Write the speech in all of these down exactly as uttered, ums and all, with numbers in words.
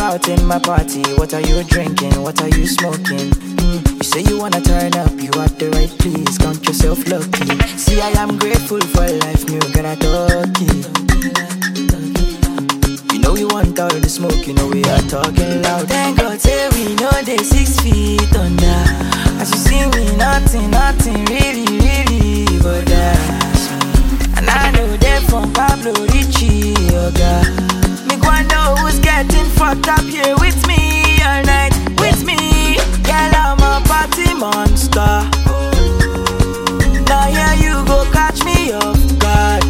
out in my party. What are you drinking? What are you smoking? Mm, you say you wanna turn up, you at the right place. Count yourself lucky. See, I am grateful for life, me gonna talk it. You know we want all the smoke, you know we are talking loud. Thank God, say we know they six feet under. As you see me, nothing, nothing really, really but that's me. And I know they're from Pablo Richie, oh God. Me wonder who's getting fucked up here with me all night, with me. Girl, I'm a party monster. Now here you go catch me off guard.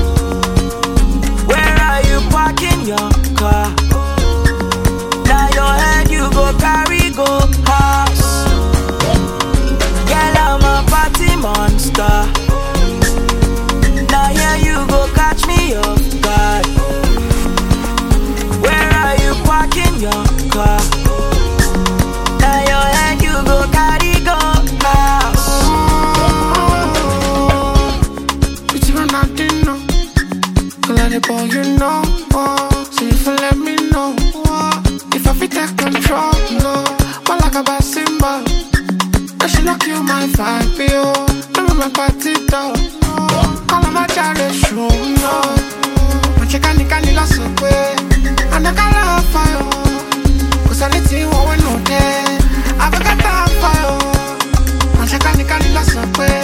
Where are you parking your car? Now your head you go carry go house. Girl, I'm a party monster. Now here you go catch me off guard. Where are you parking your car? Now your head you go carry go house. It's even nothing, no. Let it go, you know. So if you let me know, if I fit take control, no. But like a bad symbol, I should not kill my vibe, yo. Don't my party dog. All of my childish show, no. My chicken can lost away. And I got love for you. Cause anything what we know there, I got time for you. My chicken can lost away.